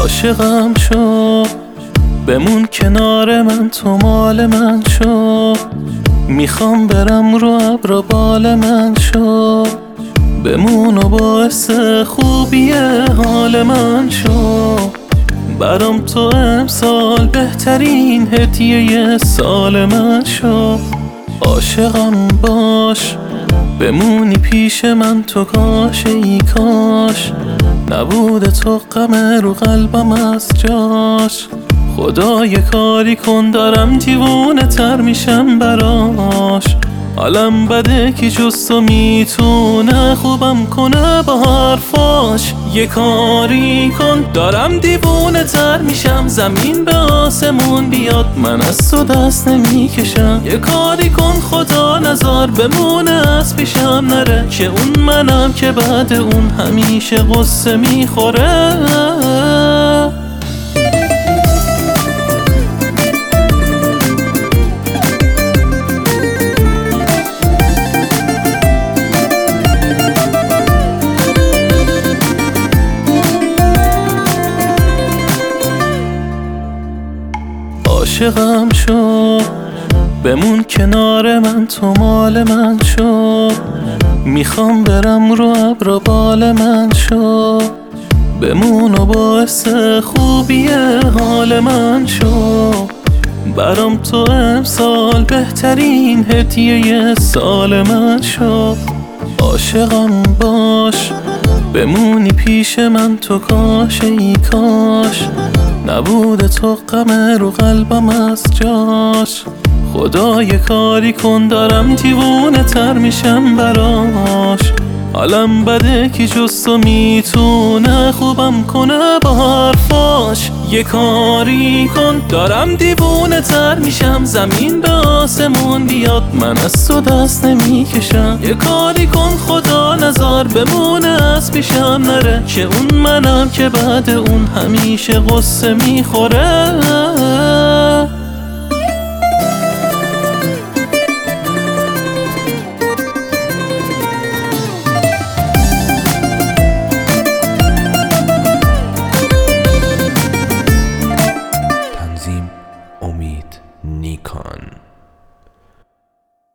عاشقم شو، بمون کنار من، تو مال من شو. میخوام برم رو ابر بال من شو، بمون و باعث خوبی حال من شو. برام تو امسال بهترین هدیه سال من شو. عاشقم باش، بمونی پیش من تو، کاش ای کاش نبوده تو غم رو قلبم از جاش. خدا یه کاری کن، دارم دیوونه تر میشم براش. حالم بده کی جز تو میتونه خوبم کنه با حرفاش. یه کاری کن، دارم دیوونه تر میشم، زمین به آسمون بیاد من از تو دست نمیکشم. یه کاری کن خدا نزار بمونه از پیشم نره، که اون منم که بعد اون همیشه غصه میخوره. عاشقم شو، بمون کنار من، تو مال من شو. میخوام برم رو ابر بال من شو، بمون و باعث خوبی حال من شو. برام تو امسال بهترین هدیه سال من شو. عاشقم باش، بمونی پیش من تو، کاش ای کاش نبوده تو غم رو قلبم از جاش. خدا یه کاری کن، دارم دیوونه تر میشم براش. حالم بده کی جز تو میتونه خوبم کنه با حرفاش. یه کاری کن، دارم دیوونه تر میشم، زمین به آسمون بیاد من از تو دست نمیکشم. یه کاری کن خدا نزار بمونه از پیشم نره، که اون منم که بعد اون همیشه غصه میخوره.